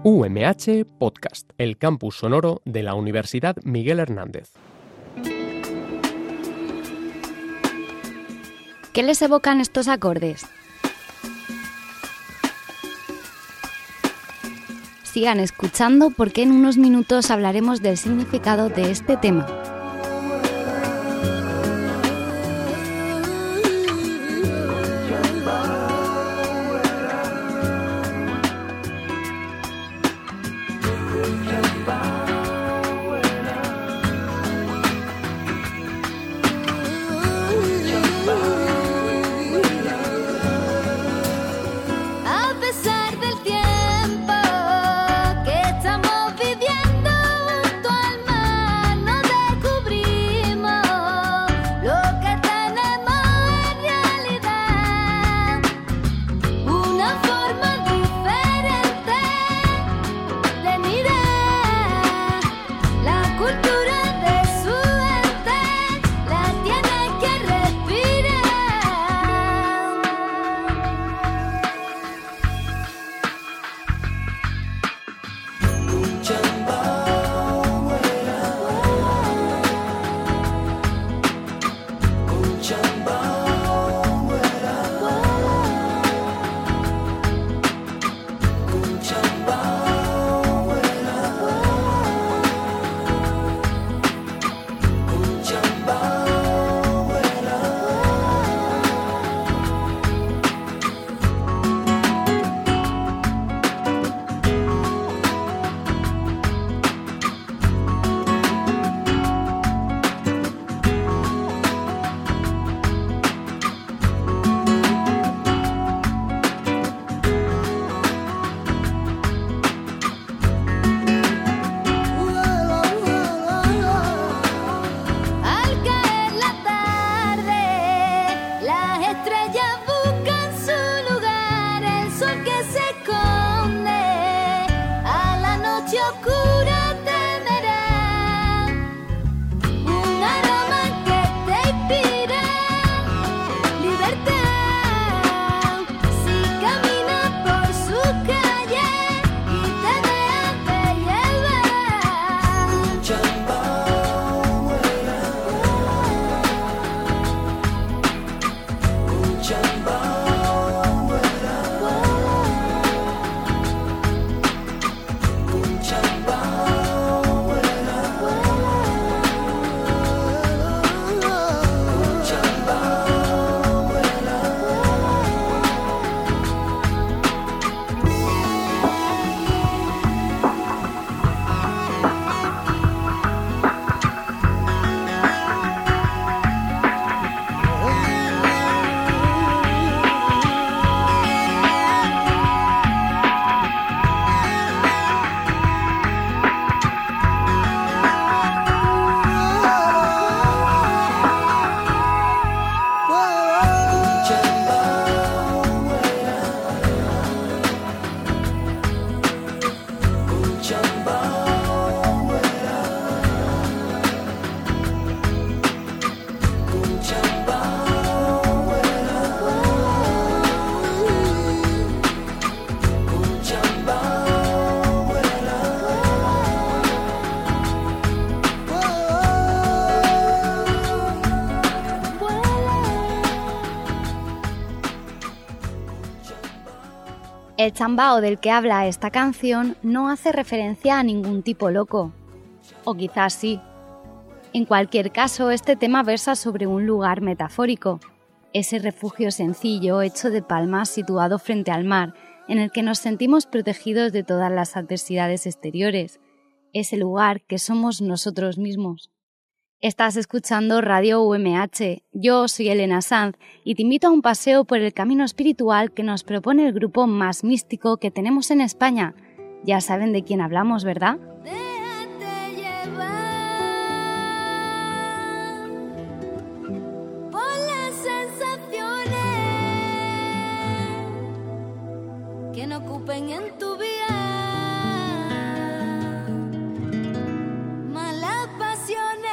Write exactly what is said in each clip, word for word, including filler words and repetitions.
U M H Podcast, el campus sonoro de la Universidad Miguel Hernández. ¿Qué les evocan estos acordes? Sigan escuchando porque en unos minutos hablaremos del significado de este tema. El chambao del que habla esta canción no hace referencia a ningún tipo loco. O quizás sí. En cualquier caso, este tema versa sobre un lugar metafórico, ese refugio sencillo hecho de palmas situado frente al mar, en el que nos sentimos protegidos de todas las adversidades exteriores, ese lugar que somos nosotros mismos. Estás escuchando Radio U M H, yo soy Elena Sanz y te invito a un paseo por el camino espiritual que nos propone el grupo más místico que tenemos en España. Ya saben de quién hablamos, ¿verdad? Déjate llevar por las sensaciones que no ocupen en tu vida malas pasiones.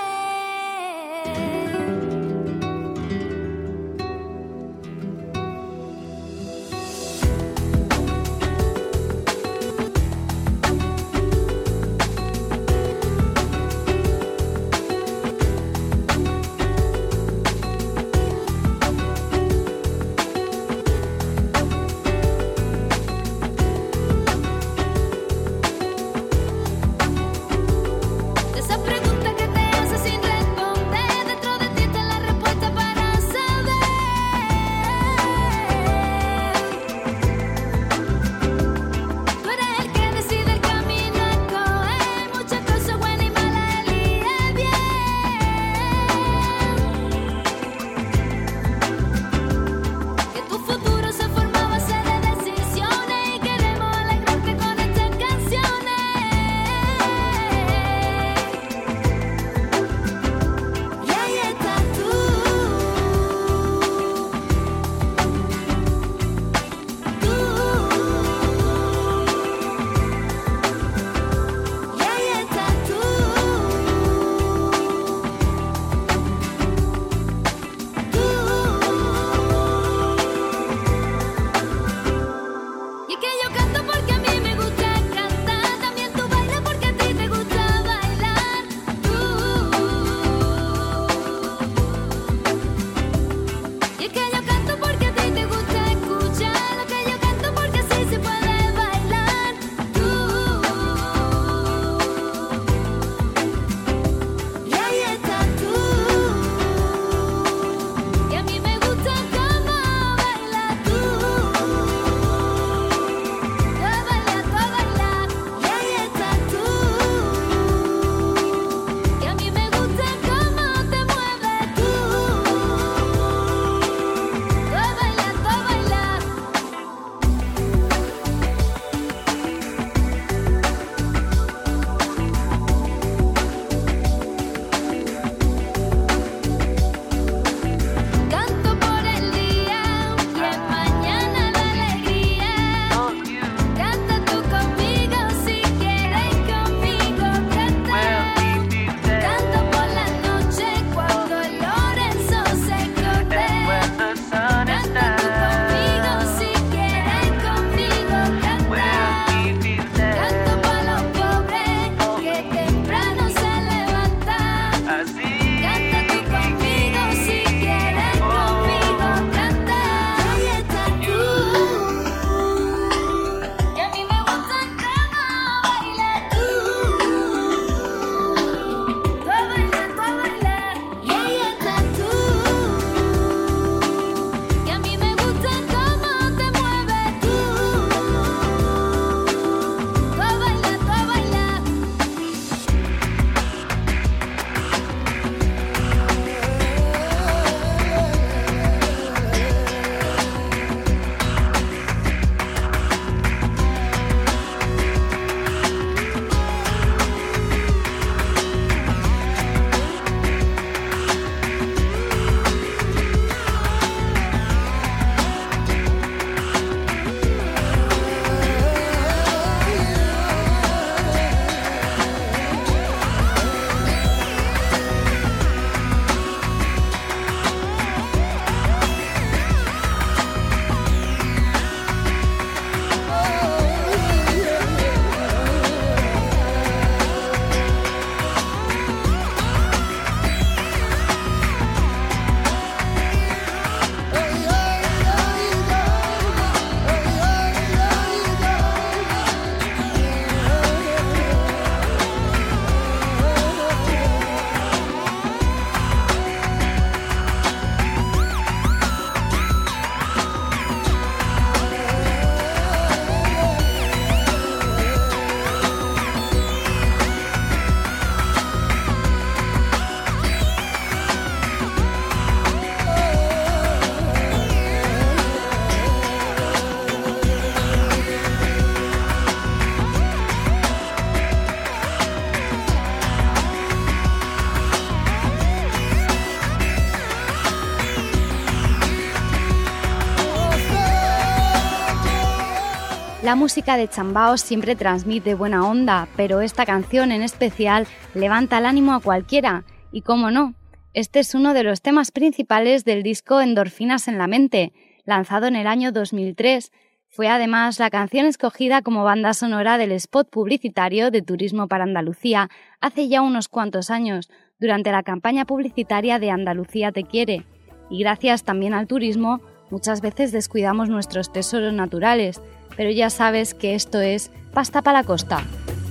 La música de Chambao siempre transmite buena onda, pero esta canción en especial levanta el ánimo a cualquiera, y cómo no, este es uno de los temas principales del disco Endorfinas en la mente, lanzado en el año dos mil tres. Fue además la canción escogida como banda sonora del spot publicitario de Turismo para Andalucía hace ya unos cuantos años, durante la campaña publicitaria de Andalucía te quiere. Y gracias también al turismo, muchas veces descuidamos nuestros tesoros naturales, pero ya sabes que esto es pasta para la costa.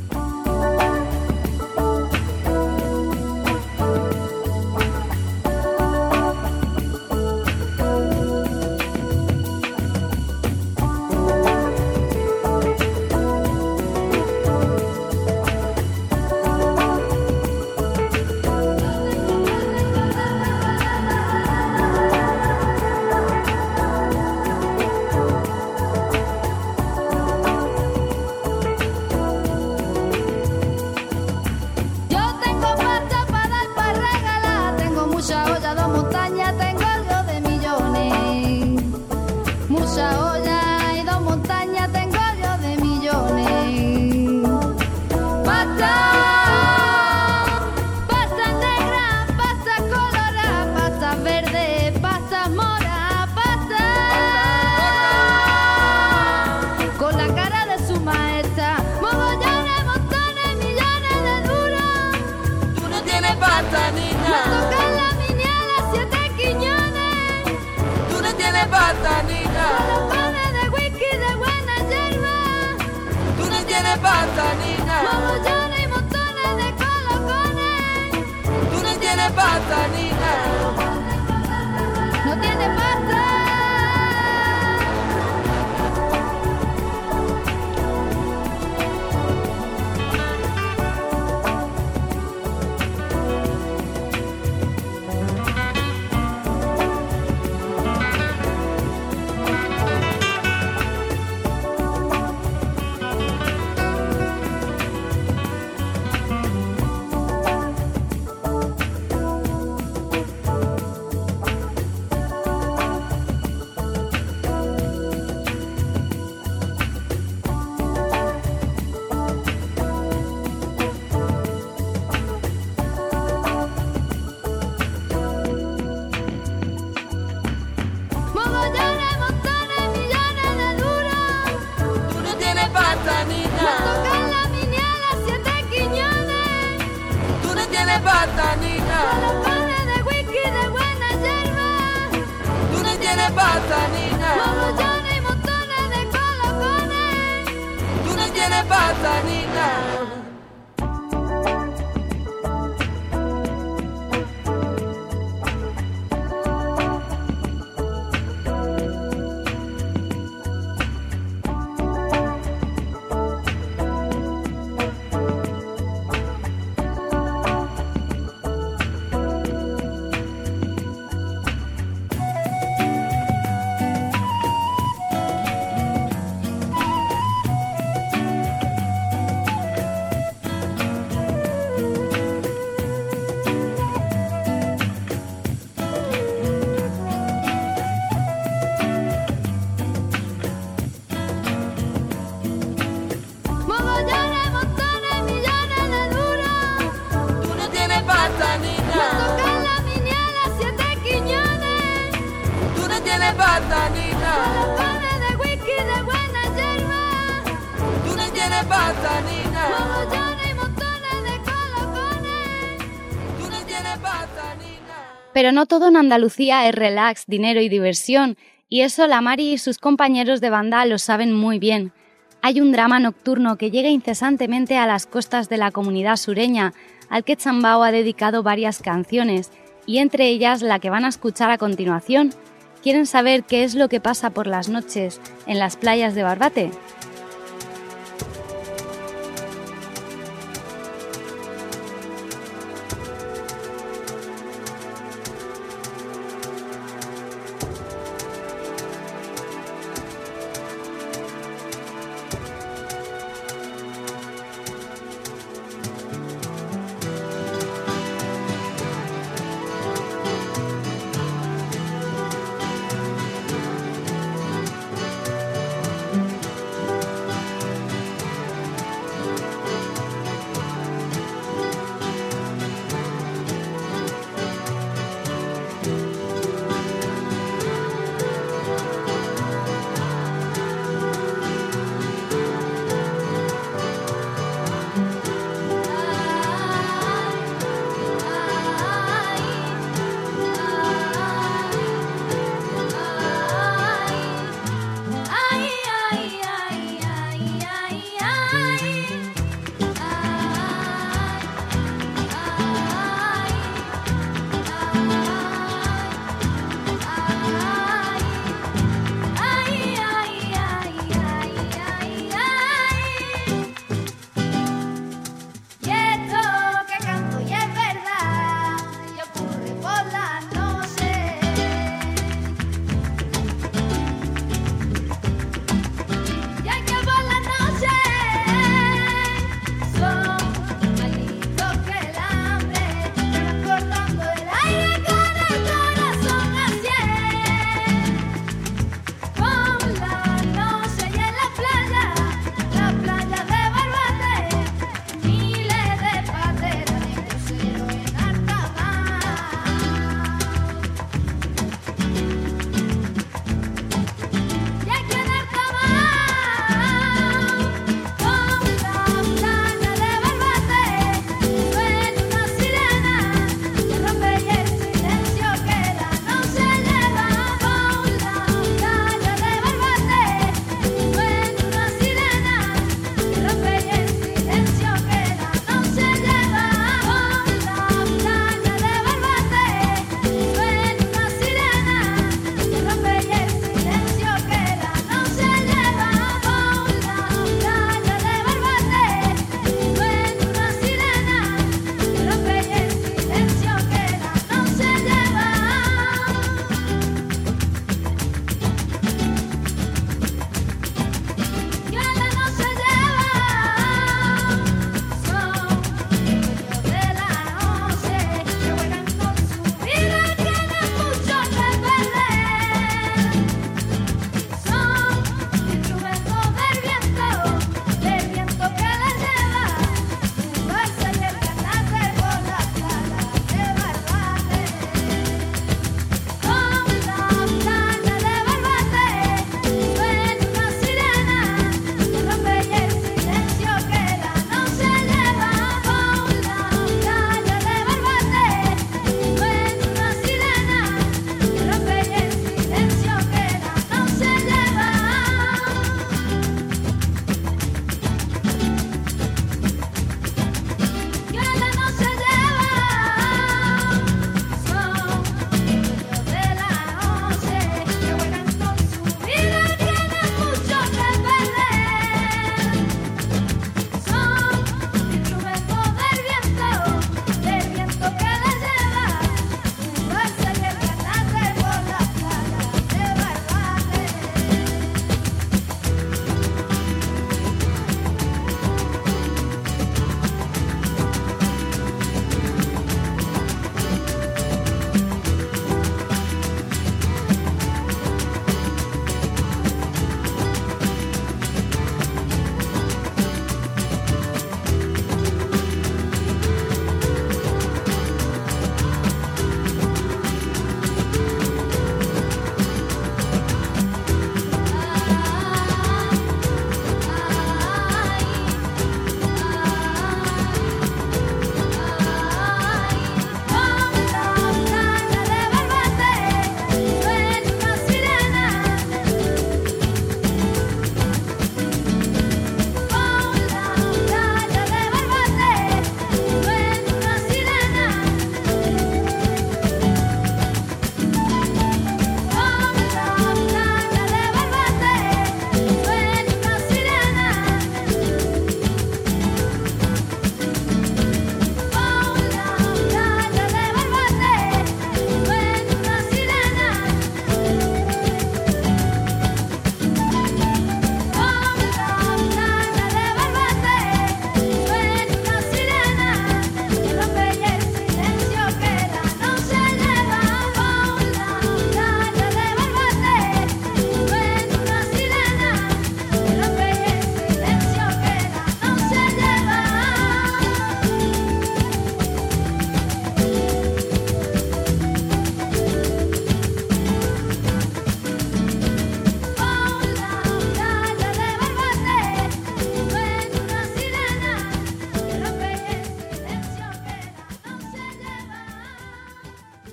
Pero no todo en Andalucía es relax, dinero y diversión, y eso la Mari y sus compañeros de banda lo saben muy bien. Hay un drama nocturno que llega incesantemente a las costas de la comunidad sureña, al que Chambao ha dedicado varias canciones, y entre ellas la que van a escuchar a continuación. ¿Quieren saber qué es lo que pasa por las noches en las playas de Barbate?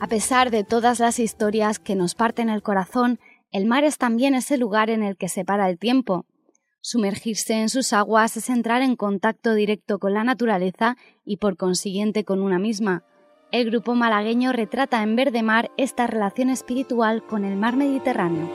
A pesar de todas las historias que nos parten el corazón, el mar es también ese lugar en el que se para el tiempo. Sumergirse en sus aguas es entrar en contacto directo con la naturaleza y por consiguiente con una misma. El grupo malagueño retrata en Verde Mar esta relación espiritual con el mar Mediterráneo.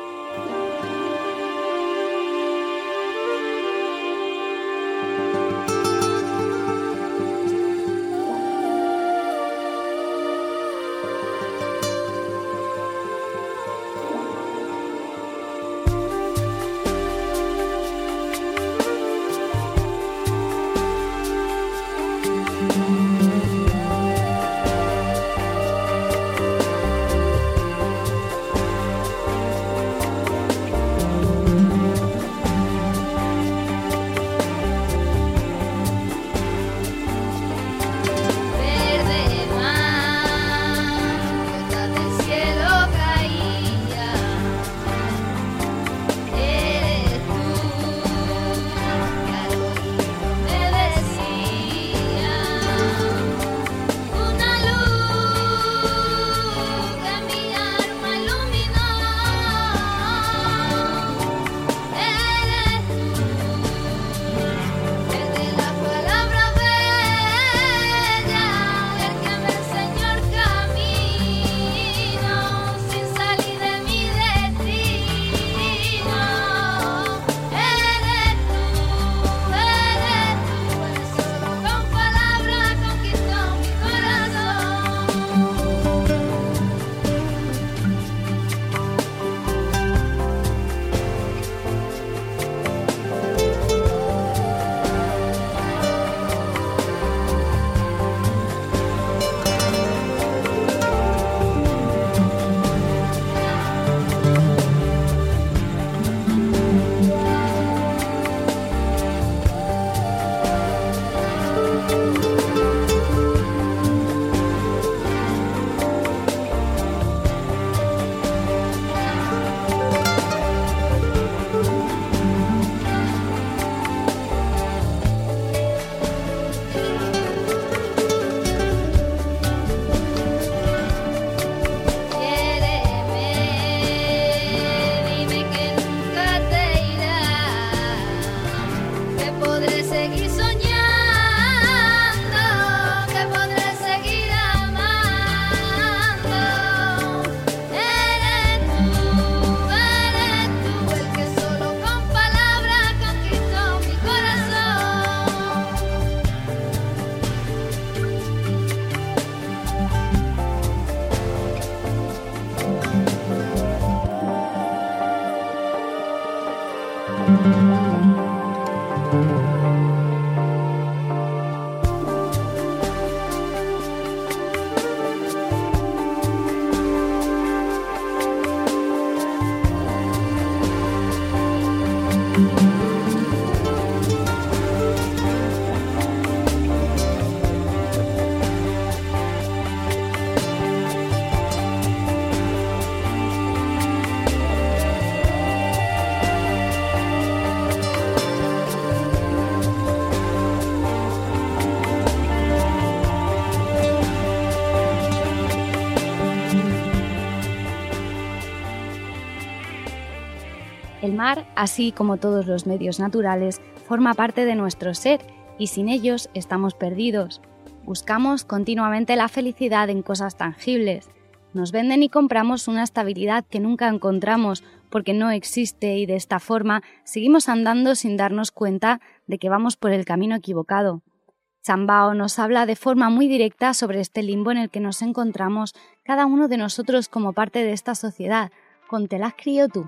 El mar, así como todos los medios naturales, forma parte de nuestro ser y sin ellos estamos perdidos. Buscamos continuamente la felicidad en cosas tangibles. Nos venden y compramos una estabilidad que nunca encontramos porque no existe y de esta forma seguimos andando sin darnos cuenta de que vamos por el camino equivocado. Chambao nos habla de forma muy directa sobre este limbo en el que nos encontramos cada uno de nosotros como parte de esta sociedad, con Te las crío tú.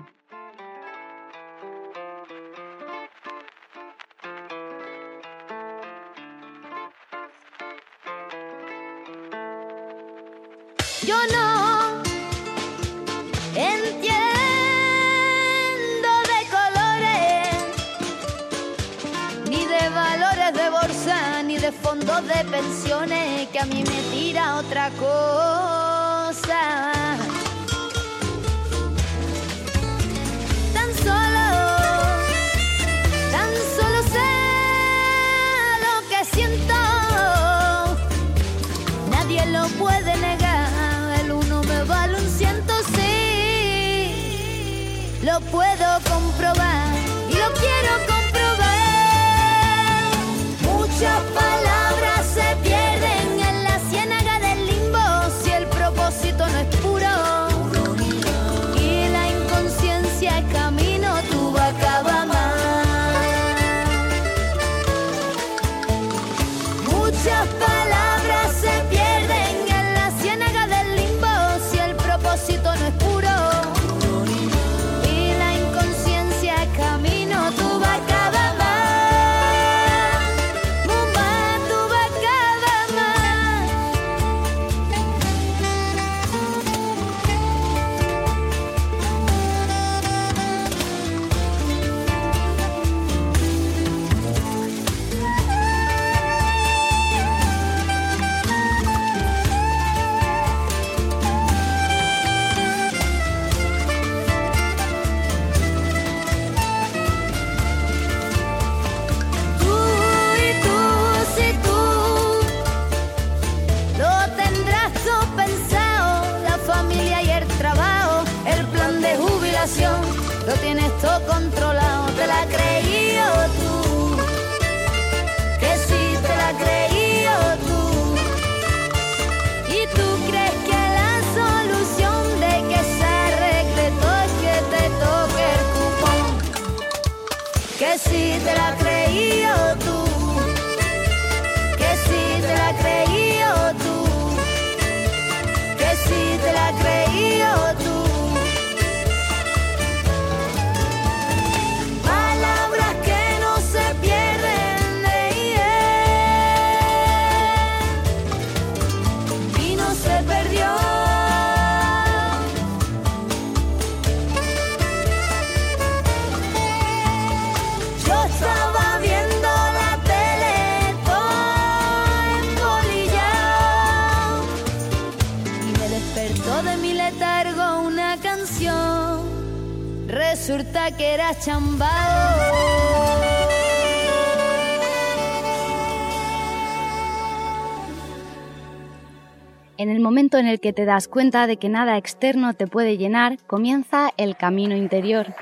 Yo no entiendo de colores, ni de valores de bolsa, ni de fondos de pensiones, que a mí me tira otra cosa. Tan solo, tan solo sé lo que siento, nadie lo puede negar. todo controlado. Te la creí tú, que sí te la creí tú. Y tú crees que la solución de que se arregle todo es que te toque el cupón. Que sí te la creí tú, que sí te la creí tú, que sí te la creí tú. Palabras que no se pierden de él y no se perdió. Yo estaba viendo la tele todo embolillado y me despertó de mi letargo una canción. Resulta que era chambao. En el momento en el que te das cuenta de que nada externo te puede llenar, comienza el camino interior.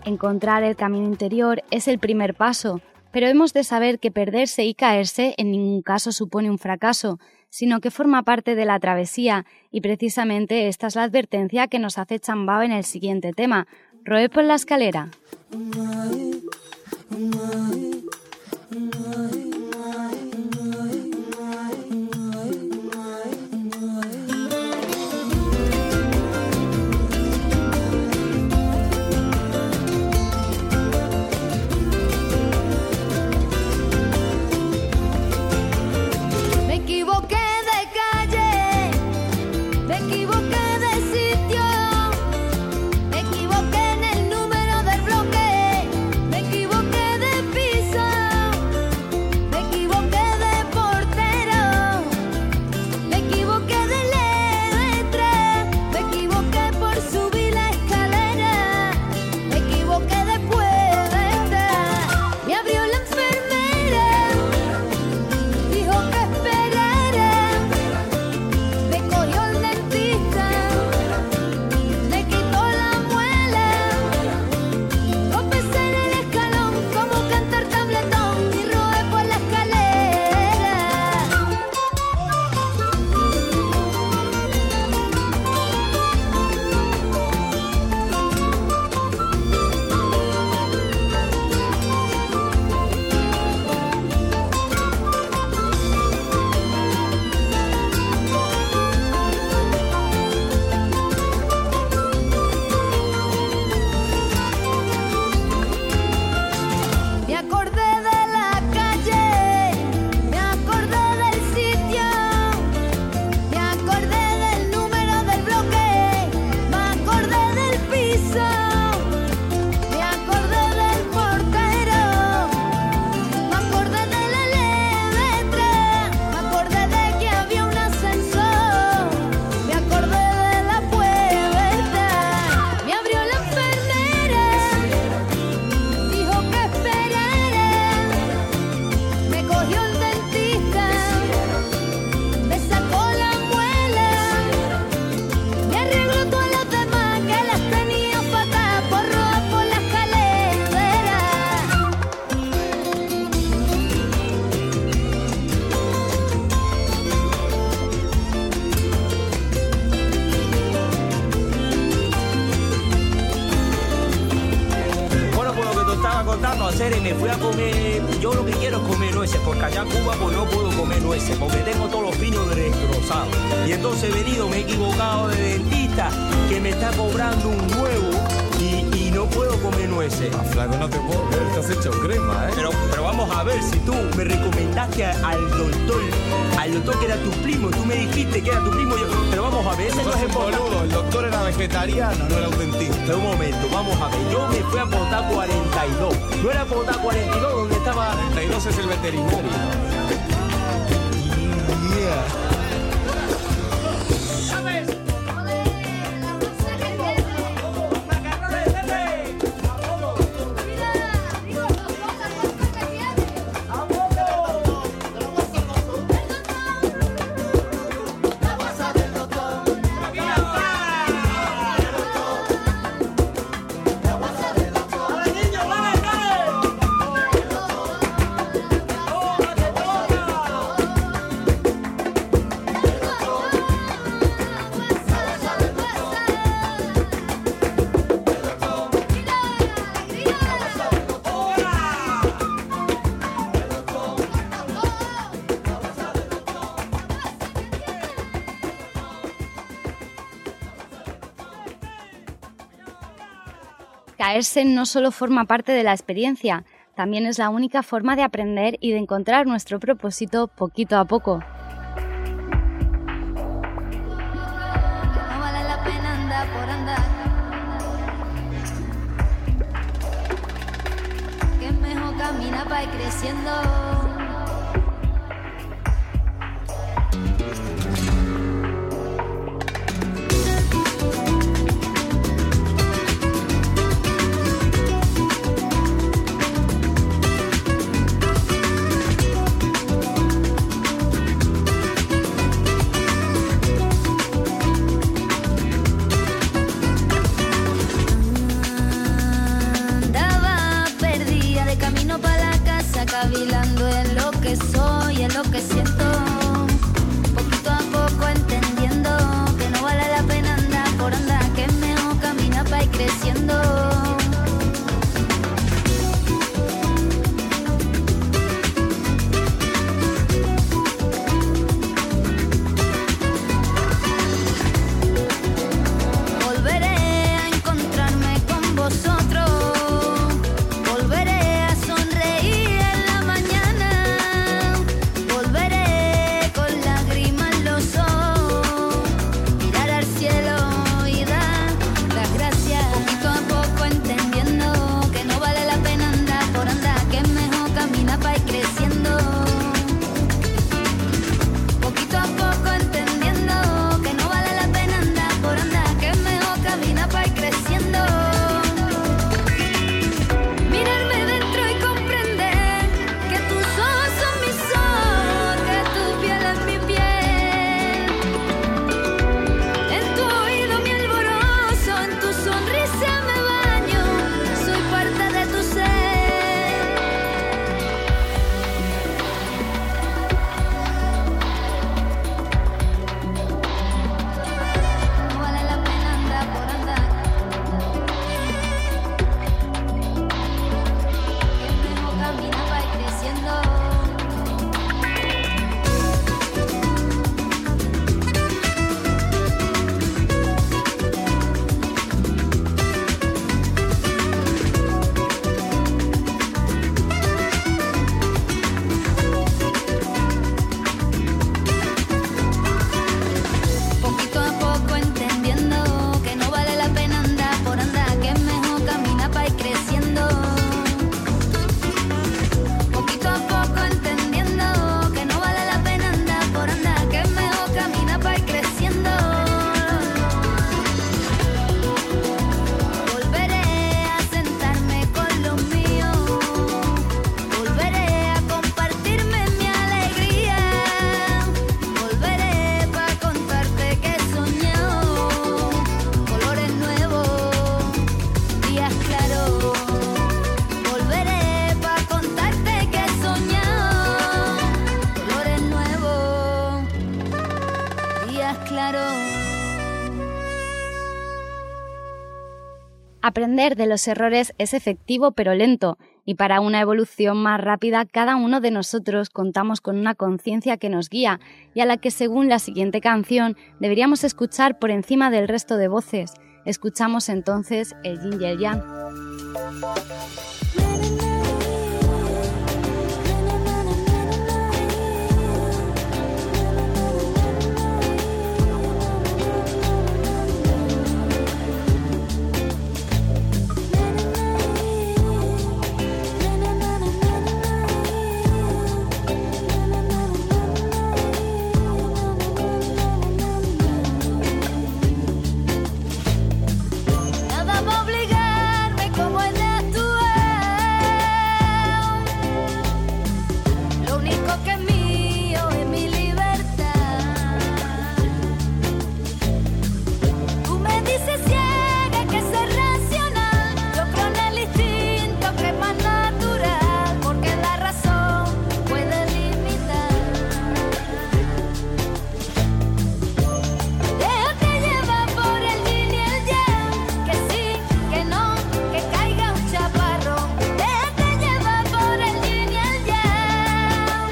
Encontrar el camino interior es el primer paso, pero hemos de saber que perderse y caerse en ningún caso supone un fracaso, sino que forma parte de la travesía, y precisamente esta es la advertencia que nos hace Chambao en el siguiente tema, Roe por la escalera. Y me fui a comer, yo lo que quiero es comer nueces, porque allá en Cuba pues no puedo comer nueces, porque tengo todos los pinos destrozados. Y entonces he venido, me he equivocado de dentista, que me está cobrando un nuevo y, y no puedo comer nueces. Ah, flaco, no te puedo creer, te has hecho crema, ¿eh? Pero, pero vamos a ver, si tú me recomendaste al doctor, al doctor que era tu primo, tú me dijiste que era tu primo, yo, pero vamos a ver, ese no es el boludo, el doctor era vegetariano, no era un dentista. Pero un momento, vamos a ver, yo me fui a Potá cuarenta y dos, no era Potá cuarenta y dos donde estaba... cuarenta y dos es el veterinario. Yeah. Caerse no solo forma parte de la experiencia, también es la única forma de aprender y de encontrar nuestro propósito poquito a poco. No vale la pena andar por andar, que es mejor caminar para ir creciendo. Aprender de los errores es efectivo pero lento, y para una evolución más rápida cada uno de nosotros contamos con una conciencia que nos guía y a la que, según la siguiente canción, deberíamos escuchar por encima del resto de voces. Escuchamos entonces el Yin y el Yang. Nada va a obligarme como he de actuar. Lo único que es mío es mi libertad. Tú me dices ciega que ser racional. Yo creo en el instinto que es más natural, porque la razón puede limitar. Déjate llevar por el yin y el yang, que sí, que no, que caiga un chaparrón. Déjate llevar por el yin y el yang.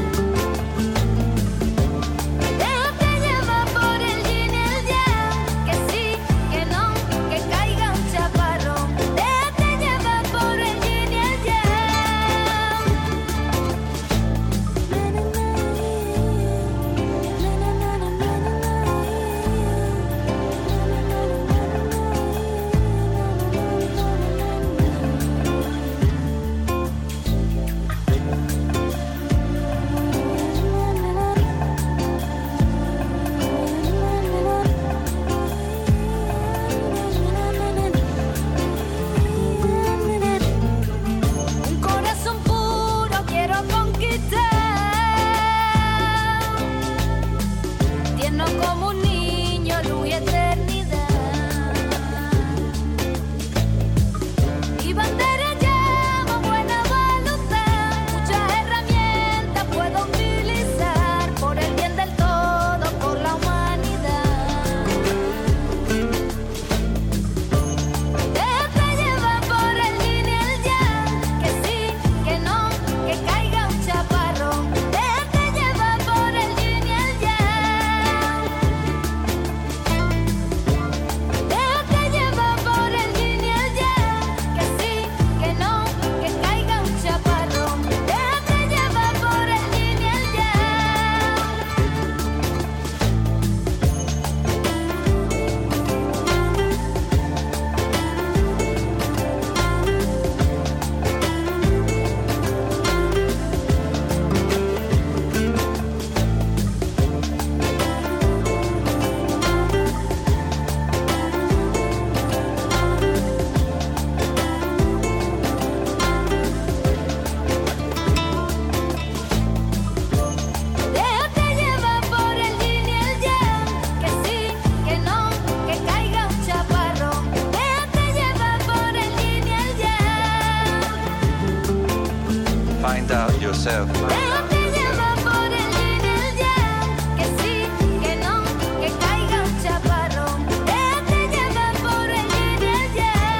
Déjate llevar por el yin y el yang, que sí, que no, que caiga un chaparrón. Déjate llevar por el yin y el Un corazón puro quiero conquistar, tierno como un niño, luz y eternidad. Y bandera llama, buena voluntad, muchas herramientas puedo utilizar por el bien del todo, por la humanidad. Déjate llevar por el yin y el yang, que sí, que no, que caiga un chaparrón. Déjate llevar por el yin y el yang. Déjate llevar por el yin y el yang, que sí, que no, que caiga un chaparrón. Déjate llevar por el yin y el Déjate llevar por el yin y el yang, que sí, que no, que caiga un chaparrón. Déjate llevar por el yin y el yang. Find out yourself. Déjate llevar por el yin y el yang, que sí, que no, que caiga un chaparrón. Déjate llevar por el yin y el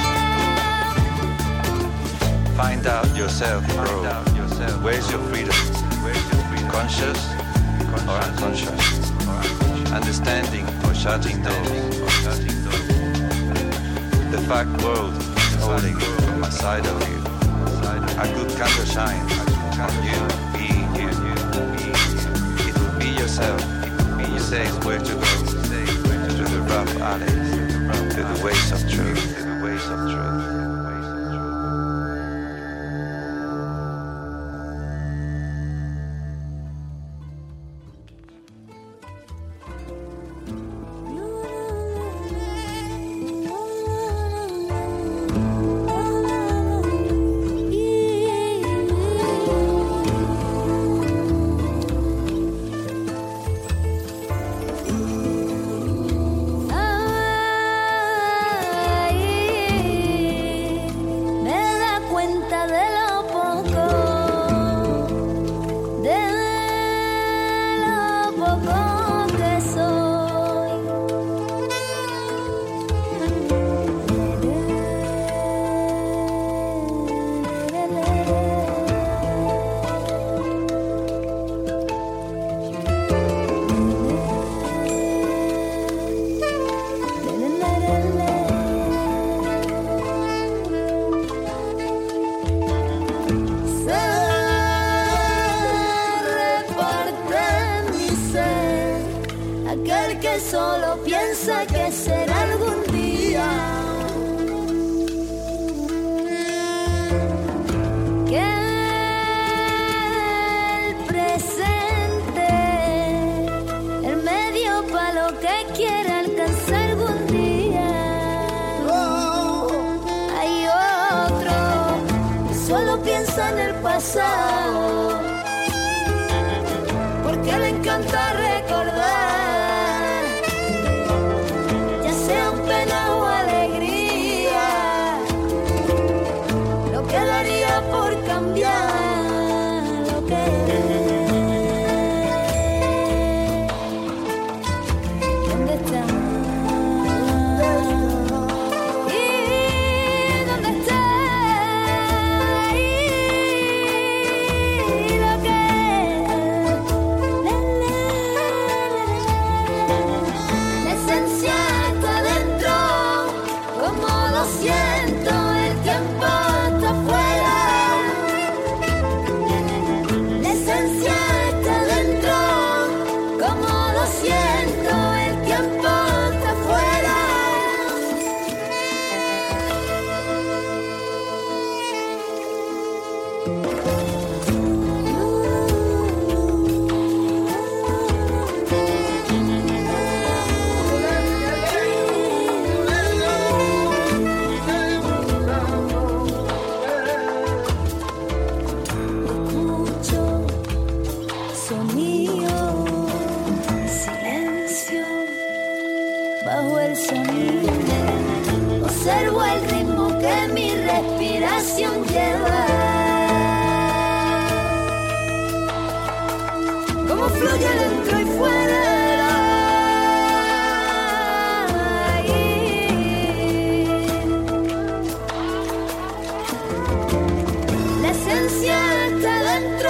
yang. Find out yourself, bro. Where's your freedom? Conscious or unconscious? Understanding or shutting doors? The fact world is holding from a side of you. A good candle shine on you, being you. It will be yourself. It says where to go. Through the rough alleys, through the ways of truth, through the ways of truth. Ay, pasado, porque le encanta recordar, ya sea un pena o alegría, lo que daría por cambiar lo que es. ¿Dónde está? Observo el ritmo que mi respiración lleva, cómo fluye dentro y fuera. La esencia está dentro.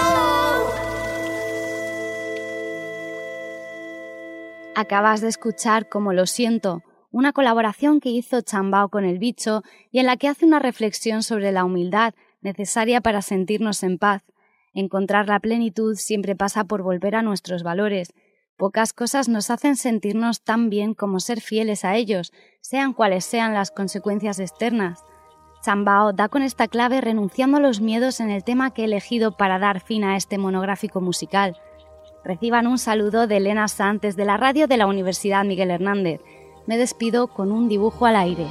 Acabas de escuchar Como lo siento, una colaboración que hizo Chambao con El Bicho y en la que hace una reflexión sobre la humildad necesaria para sentirnos en paz. Encontrar la plenitud siempre pasa por volver a nuestros valores. Pocas cosas nos hacen sentirnos tan bien como ser fieles a ellos, sean cuales sean las consecuencias externas. Chambao da con esta clave renunciando a los miedos en el tema que he elegido para dar fin a este monográfico musical. Reciban un saludo de Elena Sanz desde la radio de la Universidad Miguel Hernández. Me despido con un dibujo al aire.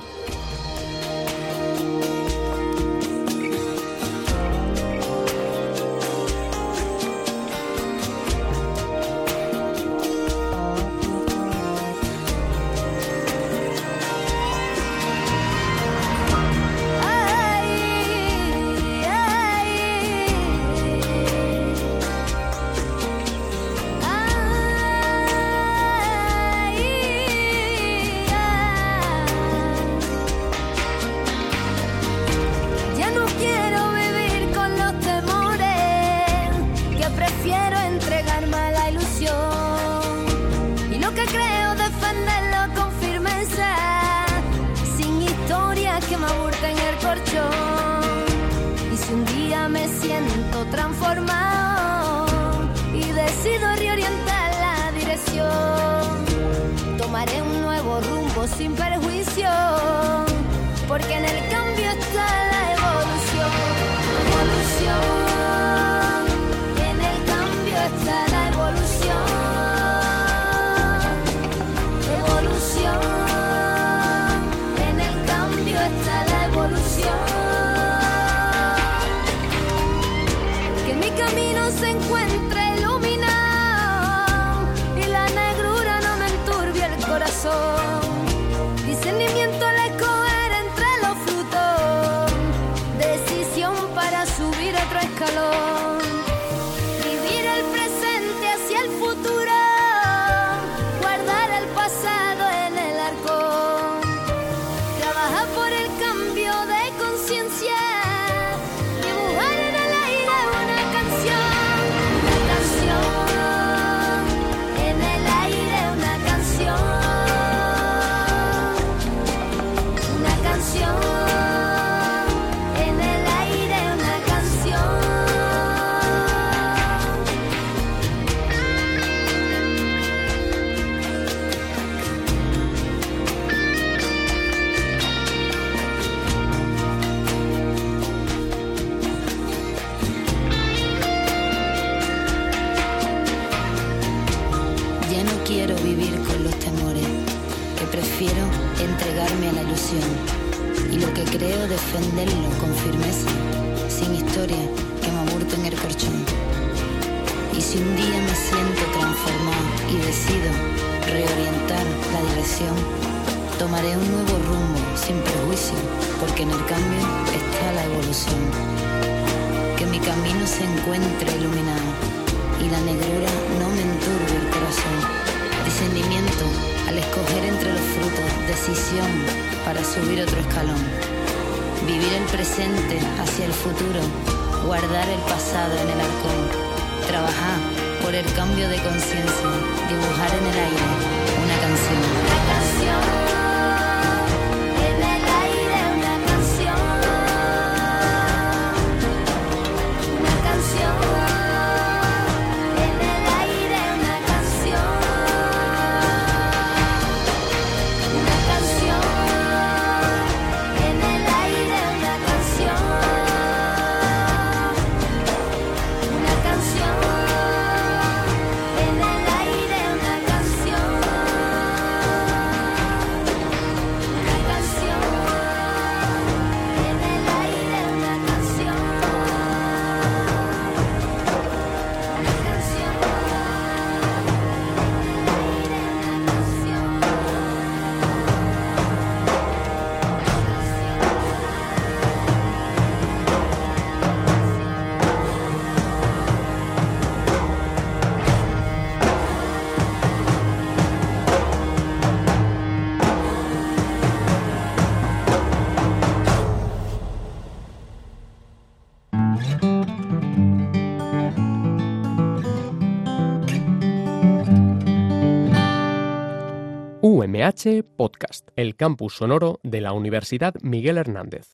Y si un día me siento transformado y decido reorientar la dirección, tomaré un nuevo rumbo sin perjuicio, porque en el cambio está la evolución. Evolución, en el cambio está la evolución. Evolución, en el cambio está la evolución. Que mi camino se encuentre iluminado y la negrura no me enturbie el corazón. Discernimiento al escoger entre los frutos, decisión para subir otro escalón. Vivir el presente hacia el futuro, guardar el pasado en el arcón. Trabajar por el cambio de conciencia, dibujar en el aire una canción. Una canción, en el aire una canción. Una canción, en el aire una canción. Ya no quiero vivir con los temores, que prefiero entregarme a la ilusión y lo que creo defenderlo con firmeza, sin historia que me aburra hurto en el colchón. Y si un día me siento transformado y decido reorientar la dirección, tomaré un nuevo rumbo sin prejuicio, porque en el cambio está la evolución. Que mi camino se encuentre iluminado y la negrura no me enturbe el corazón. Discernimiento al escoger entre los frutos, decisión para subir otro escalón. Vivir el presente hacia el futuro, guardar el pasado en el arcón. Trabajar por el cambio de conciencia, dibujar en el aire una canción. Una canción. U M H Podcast, el campus sonoro de la Universidad Miguel Hernández.